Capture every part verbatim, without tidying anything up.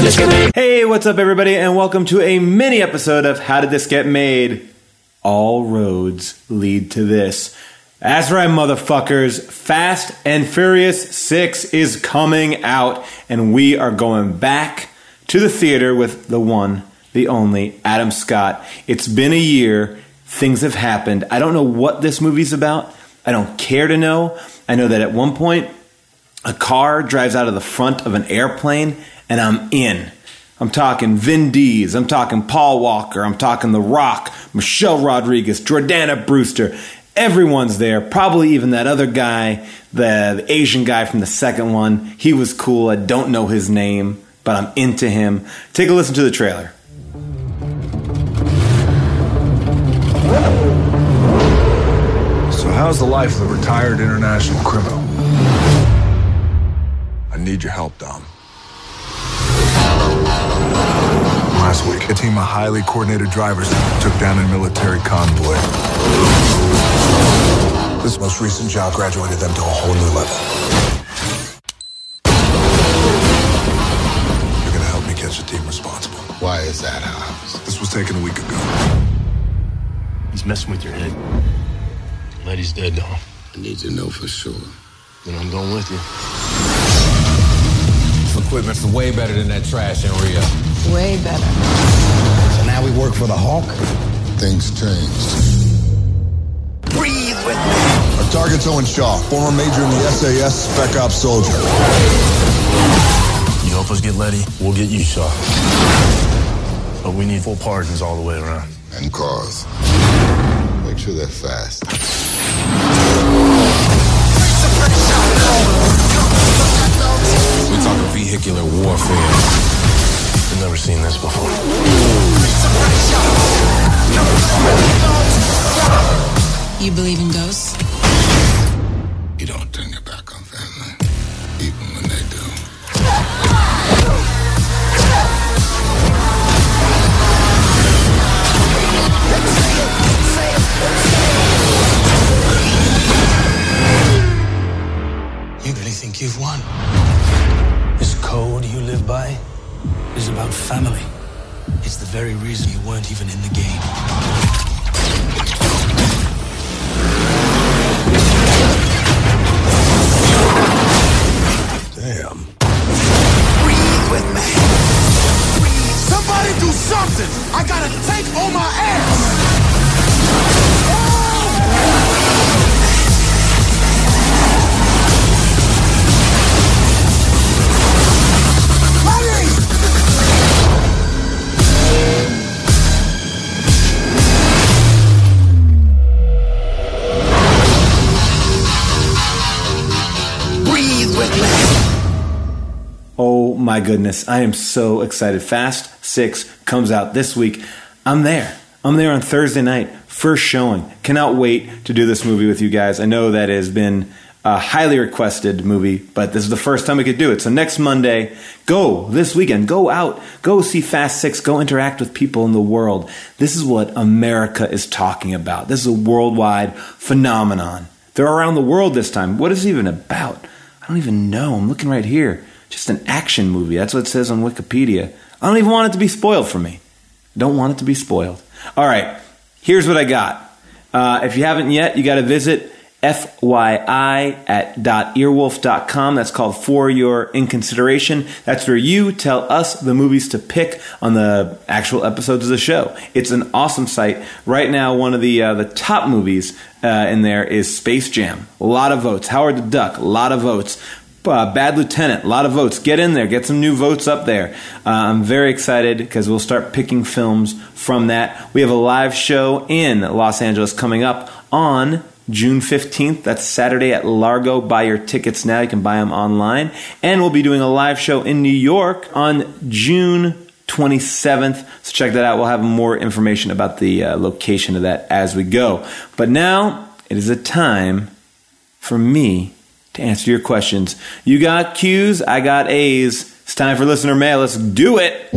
This Get Made? Hey, what's up, everybody, and welcome to a mini episode of How Did This Get Made? All roads lead to this. That's right, motherfuckers. Fast and Furious six is coming out, and we are going back to the theater with the one, the only, Adam Scott. It's been a year. Things have happened. I don't know what this movie's about. I don't care to know. I know that at one point, a car drives out of the front of an airplane, and I'm in. I'm talking Vin Diesel. I'm talking Paul Walker. I'm talking The Rock, Michelle Rodriguez, Jordana Brewster. Everyone's there. Probably even that other guy, the, the Asian guy from the second one. He was cool. I don't know his name, but I'm into him. Take a listen to the trailer. So how's the life of a retired international criminal? I need your help, Dom. Last week, a team of highly coordinated drivers took down a military convoy. This most recent job graduated them to a whole new level. You're gonna help me catch the team responsible. Why is that, Hobbs? This was taken a week ago. He's messing with your head. Letty's dead, Dom. I need to know for sure. Then I'm going with you. This equipment's way better than that trash in Rio. Way better. So now we work for the Hawk? Things changed. Breathe with me. Our target's Owen Shaw, former major in the S A S Spec Ops soldier. You help us get Letty, we'll get you Shaw. But we need full pardons all the way around. And cars. Make sure they're fast. We're talking vehicular warfare. I've never seen this before. You believe in ghosts? You don't turn your back on family, even when they do. You really think you've won? This code you live by is about family. It's the very reason you weren't even in the game. Damn. Breathe with me. Somebody do something! I got a tank on my ass! Oh my goodness, I am so excited. Fast six comes out this week. I'm there. I'm there on Thursday night, first showing. Cannot wait to do this movie with you guys. I know that it has been a highly requested movie, but this is the first time we could do it. So next Monday, go this weekend, go out, go see Fast Six, go interact with people in the world. This is what America is talking about. This is a worldwide phenomenon. They're around the world this time. What is it even about? I don't even know. I'm looking right here. Just an action movie. That's what it says on Wikipedia. I don't even want it to be spoiled for me. I don't want it to be spoiled. All right, here's what I got. Uh, if you haven't yet, you got to visit F Y I at earwolf dot com. That's called For Your In Consideration. That's where you tell us the movies to pick on the actual episodes of the show. It's an awesome site. Right now, one of the uh, the top movies uh, in there is Space Jam. A lot of votes. Howard the Duck. A lot of votes. Uh, Bad Lieutenant, a lot of votes. Get in there. Get some new votes up there. Uh, I'm very excited because we'll start picking films from that. We have a live show in Los Angeles coming up on June fifteenth. That's Saturday at Largo. Buy your tickets now. You can buy them online. And we'll be doing a live show in New York on June twenty-seventh. So check that out. We'll have more information about the uh, location of that as we go. But now it is a time for me to answer your questions. You got Q's, I got A's. It's time for listener mail. Let's do it.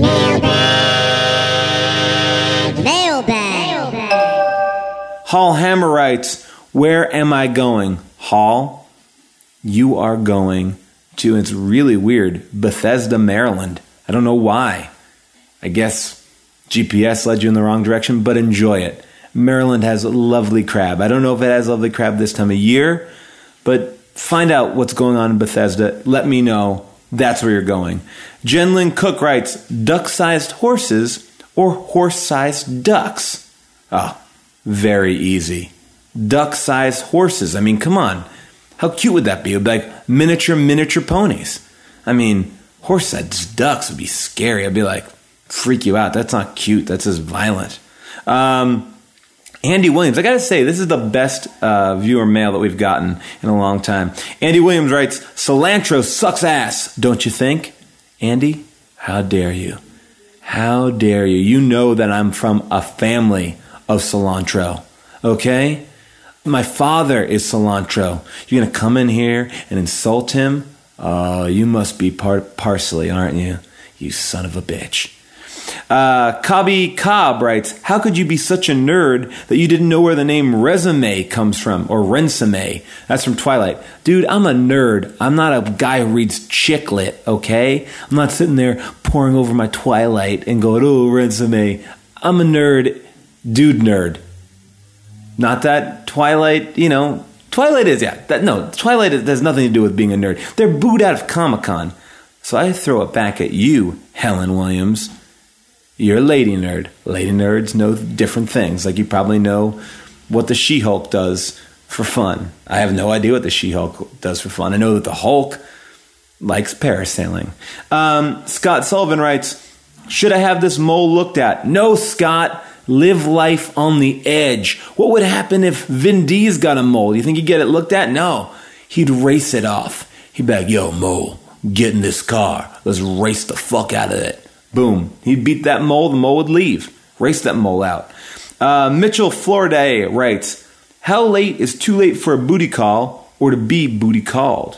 Mailbag. Mailbag. Mailbag. Hall Hammer writes, where am I going? Hall, you are going to, it's really weird, Bethesda, Maryland. I don't know why. I guess G P S led you in the wrong direction, but enjoy it. Maryland has lovely crab. I don't know if it has lovely crab this time of year, but find out what's going on in Bethesda. Let me know. That's where you're going. Jen Lynn Cook writes, duck-sized horses or horse-sized ducks? Oh, very easy. Duck-sized horses. I mean, come on. How cute would that be? It would be like miniature, miniature ponies. I mean, horse-sized ducks would be scary. I'd be like, freak you out. That's not cute. That's just violent. Um... Andy Williams, I got to say, this is the best uh, viewer mail that we've gotten in a long time. Andy Williams writes, cilantro sucks ass, don't you think? Andy, how dare you? How dare you? You know that I'm from a family of cilantro, okay? My father is cilantro. You're going to come in here and insult him? Oh, you must be part parsley, aren't you? You son of a bitch. Uh, Cobby Cobb writes, how could you be such a nerd that you didn't know where the name resume comes from, or resume? That's from Twilight. Dude, I'm a nerd. I'm not a guy who reads chick lit, okay? I'm not sitting there poring over my Twilight and going, oh, resume. I'm a nerd, dude nerd. Not that Twilight, you know, Twilight is, yeah. That, no, Twilight has nothing to do with being a nerd. They're booed out of Comic-Con. So I throw it back at you, Helen Williams. You're a lady nerd. Lady nerds know different things. Like you probably know what the She-Hulk does for fun. I have no idea what the She-Hulk does for fun. I know that the Hulk likes parasailing. Um, Scott Sullivan writes, should I have this mole looked at? No, Scott. Live life on the edge. What would happen if Vin D's got a mole? You think he'd get it looked at? No. He'd race it off. He'd be like, yo, mole, get in this car. Let's race the fuck out of it. Boom. He'd beat that mole. The mole would leave. Race that mole out. Uh, Mitchell Florida writes, how late is too late for a booty call or to be booty called?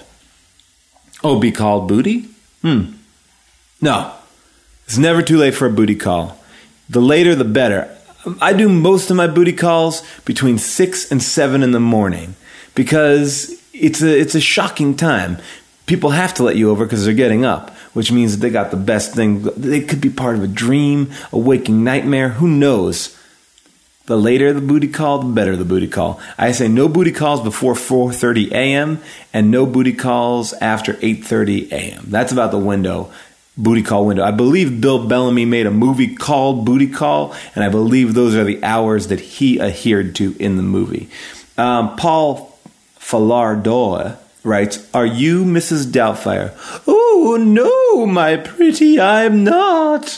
Oh, be called booty? Hmm. No. It's never too late for a booty call. The later, the better. I do most of my booty calls between six and seven in the morning because it's a, it's a shocking time. People have to let you over because they're getting up, which means that they got the best thing. They could be part of a dream, a waking nightmare. Who knows? The later the booty call, the better the booty call. I say no booty calls before four thirty a.m. and no booty calls after eight thirty a.m. That's about the window, booty call window. I believe Bill Bellamy made a movie called Booty Call, and I believe those are the hours that he adhered to in the movie. Um, Paul Falardoa writes, are you Missus Doubtfire? Oh, no, my pretty, I'm not.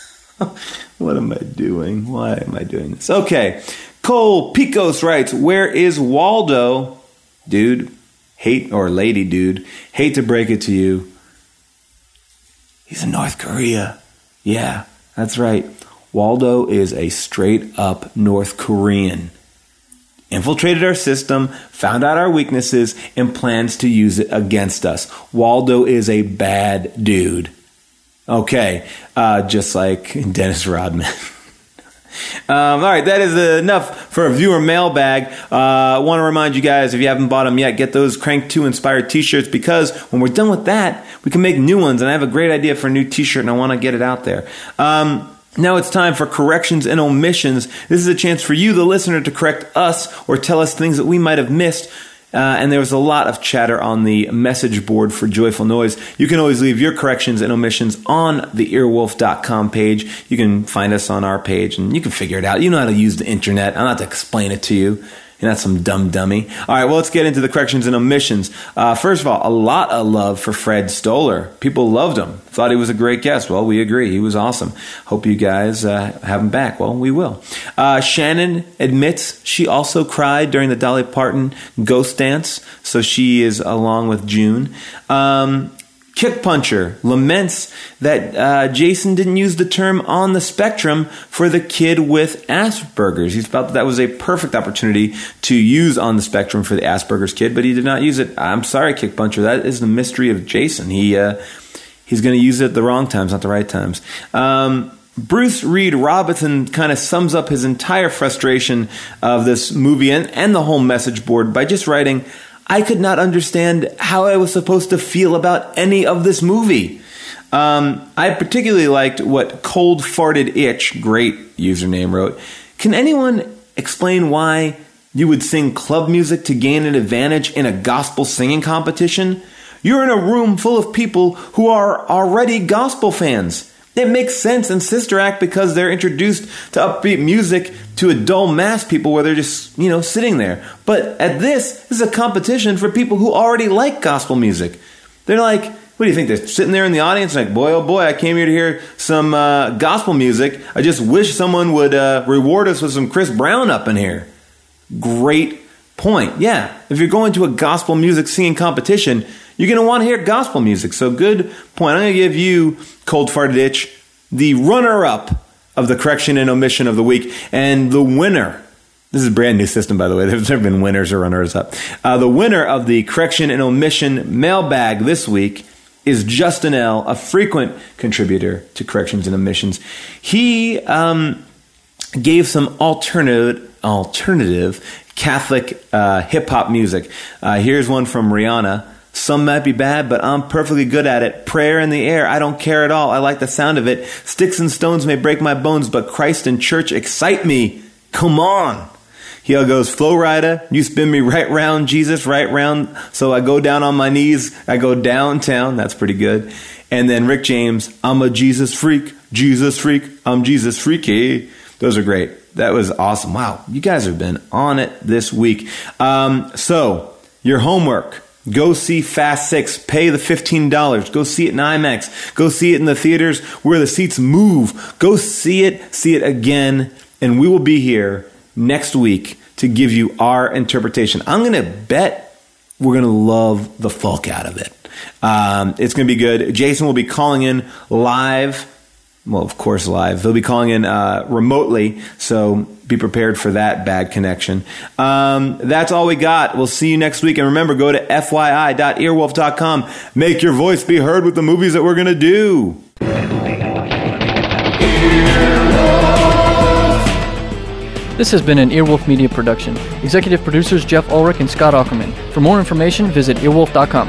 What am I doing? Why am I doing this? Okay. Cole Picos writes, where is Waldo? Dude, hate, or lady dude, hate to break it to you. He's in North Korea. Yeah, that's right. Waldo is a straight up North Korean. Infiltrated our system, found out our weaknesses, and plans to use it against us. Waldo is a bad dude. Okay, uh, just like Dennis Rodman. um, all right, that is enough for a viewer mailbag. Uh, I want to remind you guys, if you haven't bought them yet, get those Crank two inspired t-shirts, because when we're done with that, we can make new ones, and I have a great idea for a new t-shirt, and I want to get it out there. Um... Now it's time for corrections and omissions. This is a chance for you, the listener, to correct us or tell us things that we might have missed. Uh, and there was a lot of chatter on the message board for Joyful Noise. You can always leave your corrections and omissions on the earwolf dot com page. You can find us on our page, and you can figure it out. You know how to use the internet. I don't have to explain it to you. You're not some dumb dummy. All right, well, let's get into the corrections and omissions. Uh, first of all, a lot of love for Fred Stoller. People loved him. Thought he was a great guest. Well, we agree. He was awesome. Hope you guys uh, have him back. Well, we will. Uh, Shannon admits she also cried during the Dolly Parton Ghost Dance, so she is along with June. Um... Kick Puncher laments that uh, Jason didn't use the term on the spectrum for the kid with Asperger's. He felt that, that was a perfect opportunity to use on the spectrum for the Asperger's kid, but he did not use it. I'm sorry, Kick Puncher. That is the mystery of Jason. He uh, he's going to use it at the wrong times, not the right times. Um, Bruce Reed Robinson kind of sums up his entire frustration of this movie and, and the whole message board by just writing, I could not understand how I was supposed to feel about any of this movie. Um, I particularly liked what Cold Farted Itch, great username, wrote. Can anyone explain why you would sing club music to gain an advantage in a gospel singing competition? You're in a room full of people who are already gospel fans. It makes sense in Sister Act because they're introduced to upbeat music to a dull mass people where they're just, you know, sitting there. But at this, this is a competition for people who already like gospel music. They're like, what do you think? They're sitting there in the audience like, boy, oh boy, I came here to hear some uh, gospel music. I just wish someone would uh, reward us with some Chris Brown up in here. Great point. Yeah, if you're going to a gospel music singing competition, you're going to want to hear gospel music. So good point. I'm going to give you, Cold Farted Itch, the runner-up of the correction and omission of the week. And the winner, this is a brand new system, by the way. There's never been winners or runners-up. Uh, the winner of the correction and omission mailbag this week is Justin L., a frequent contributor to corrections and omissions. He um, gave some alternative, alternative Catholic uh, hip-hop music. Uh, here's one from Rihanna. Some might be bad, but I'm perfectly good at it. Prayer in the air, I don't care at all. I like the sound of it. Sticks and stones may break my bones, but Christ and church excite me. Come on. He goes, Flo Rida, you spin me right round, Jesus, right round. So I go down on my knees. I go downtown. That's pretty good. And then Rick James, I'm a Jesus freak, Jesus freak, I'm Jesus freaky. Those are great. That was awesome. Wow, you guys have been on it this week. Um, so, your homework. Go see Fast Six. Pay the fifteen dollars. Go see it in IMAX. Go see it in the theaters where the seats move. Go see it. See it again. And we will be here next week to give you our interpretation. I'm going to bet we're going to love the fuck out of it. Um, it's going to be good. Jason will be calling in live. Well, of course, live. They'll be calling in uh, remotely, so be prepared for that bad connection. Um, that's all we got. We'll see you next week. And remember, go to F Y I dot earwolf dot com. Make your voice be heard with the movies that we're going to do. This has been an Earwolf Media production. Executive producers Jeff Ulrich and Scott Ackerman. For more information, visit earwolf dot com.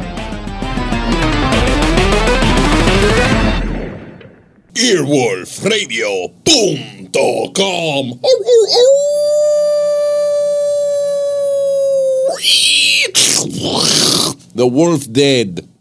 earwolf radio dot com. The wolf dead.